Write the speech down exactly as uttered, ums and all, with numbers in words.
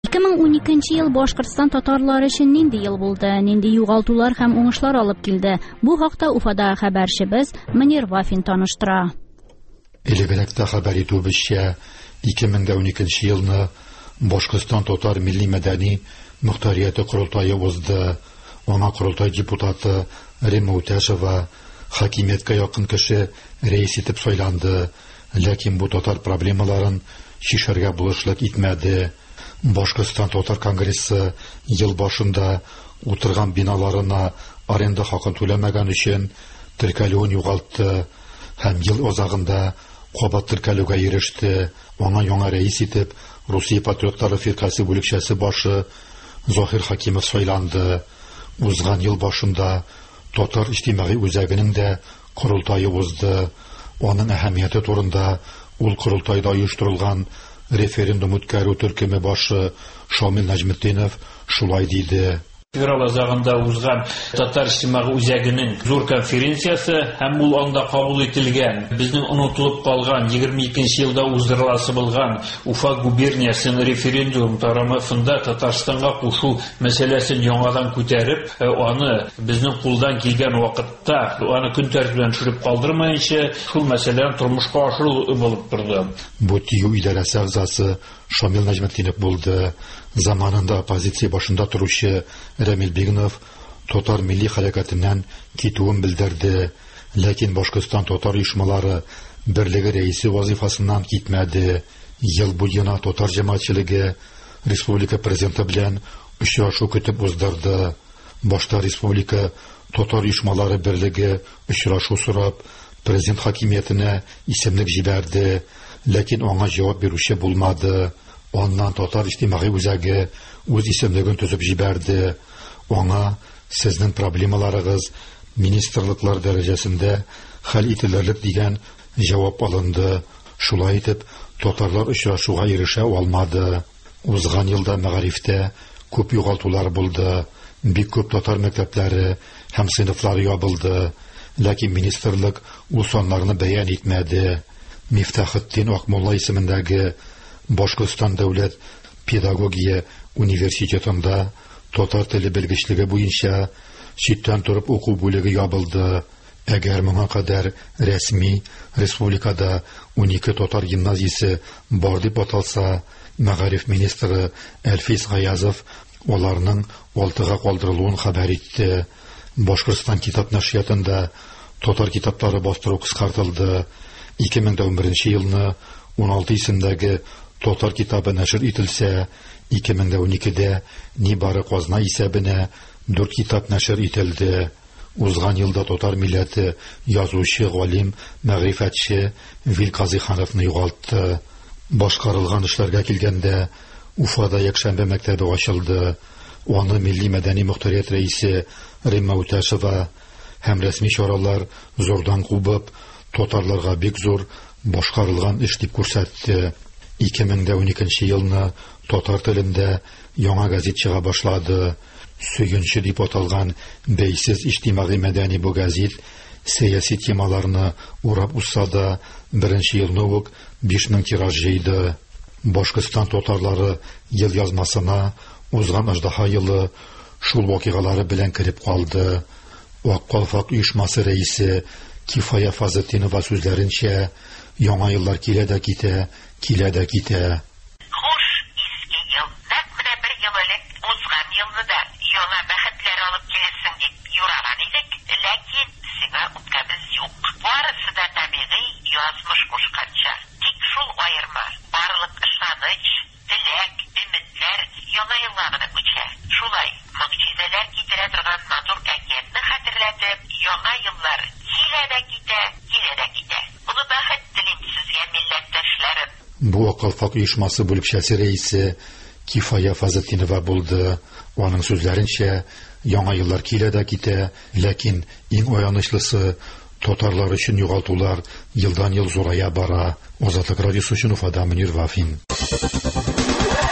ике мең уникенче ел Башкортстан татарлары өчен нинди ел булды? Нинди югалтулар һәм уңышлар алып килде? Бу хакта Уфадагы хәбәрчебез Мөнир Вафин таныштыра. Элегрәктә хәбәр итүебезчә, ике мең уникенче елны Башкортстан татар милли мәдәни мөхтәрияте курултайы узды. Аңа курултай депутаты Римма Үтәшева хакимияткә якын кеше рәис итеп сайланды. Ләкин бу татар проблемаларын шишәргә булышлык итмәде. Башкортстан татар конгрессы ел башында утырган биналарына аренда хакын түләмәгән өчен теркәлүен югалтты һәм ел азагында кабат теркәлүгә иреште. Аңа яңа рәис итеп Русия патриотлары фиркасы бүлекчәсе башы Захир Хакимов сайланды. Узган ел башында татар иҗтимагый үзәгенең дә курултайы узды. Аның әһәмияте турында ул курултайда оештырылган референдум үткәрү төркеме башы Шамил Нәҗметдинов шулай диде. Февраль азагында узган татар иҗтимагый үзәгенең зур конференциясы һәм ул анда кабул ителгән. Безнең онытылып калган егерме икенче елда уздырыласы булган Уфа губерниясының референдум тарамасында Татарстанга кушу мәсьәләсен яңадан күтәреп, аны безнең кулдан килгән вакытта аны көн тәртибенә төшереп калдырмаенча шул мәсьәләне тормышка ашыру булып торды. Бу тию идарәсе әгъзасы Шамил Нәҗметдинов булды. Заманында оппозиция башында торучы Рамил Бигнов татар милли хәрәкәтеннән китүен белдерде. Ләкин Башкортстан татар оешмалары берлеге рәисе вазифасыннан китмәде. Ел буена татар җәмәгатьчелеге республика президенты белән очрашу көтеп уздырды. Башта республика татар оешмалары берлеге очрашу сорап президент хакимиятенә исемлек җибәрде. Ләкин аңа җавап бирүче булмады. Аннан татар иҗтимагый үзәге үз исемлеген төзеп җибәрде. Аңа сезнең проблемаларыгыз министрлыклар дәрәҗәсендә хәл ителерлек дигән җавап алынды. Шулай итеп, татарлар очрашуга ирешә алмады. Узган елда мәгарифтә күп югалтулар булды. Бик күп татар мәктәпләре һәм сыйныфлары ябылды. Ләкин министрлык ул саннарны бәян итмәде. Мифтахетдин Акмулла исемендәге Башкортстан дәүләт педагогия университетында татар теле белгечлеге буенча читтән торып уку бүлеге ябылды. Әгәр моңа кадәр рәсми республикада унике татар гимназиясе бар дип аталса, мәгариф министры Әлфис Гаязов аларның алтыга калдырылуын хәбәр итте. Башкортстан китап нәшриятында татар китаплары бастыру кыскартылды. ике мең унберенче елны он алты исемдәге татар китабы нәшер ителсә, ике мең уникедә нибары казна исәбенә дүрт китап нәшер ителде. Узган елда татар милләте язучы, галим, мәгърифәтче Вил Казыйхановны югалтты. Башкарылган эшләргә килгәндә, Уфада якшәмбе мәктәбе ачылды. Аны милли мәдәни мөхтәрият рәисе Римма Үтәшева һәм рәсми чаралар зордан кубып, татарларга бик зур башкарылган эш дип күрсәтте. ике мең уникенче елны татар телендә яңа газет чыга башлады. Сөйгенче дип аталган бәйсез иҗтимагый мәдәни бу газет сәяси темаларны урап узса да, беренче елны ук биш мең тираж җыйды. Башкортстан татарлары ел язмасына узган аждаһа елы шул вакыйгалары белән кирип калды. Ак калфак оешмасы рәисе Кифая Фазетдинова сүзләренчә, яңа еллар килә дә китә, килә дә китә. Хуш иске ел, нәкъ менә бер ел элек узган елны да яңа бәхетләр алып киләсең дип юраган идек, ләкин сиңа үпкәбез юк. Барысы да табигый язмыш кушканча. Тик шул аерма, барлык ышаныч, теләк, өметләр яңа елга гына күчә. Шулай мөгъҗизаләр китерә торган матур әкиятне хәтерләтеп, яңа еллар килә дә китә, килә дә китә. Буны бәхет телим сезгә милләттәшләрем. Бу Акалфак оешмасы бүлекчәсе рәисе Кифая Фазетдинова булды. Аның сүзләренчә, яңа еллар килә дә китә, ләкин иң аянычлысы татарлар өчен югалтулар елдан ел зурая бара. Азатлык радиосы өчен Уфада Мөнир Вафин.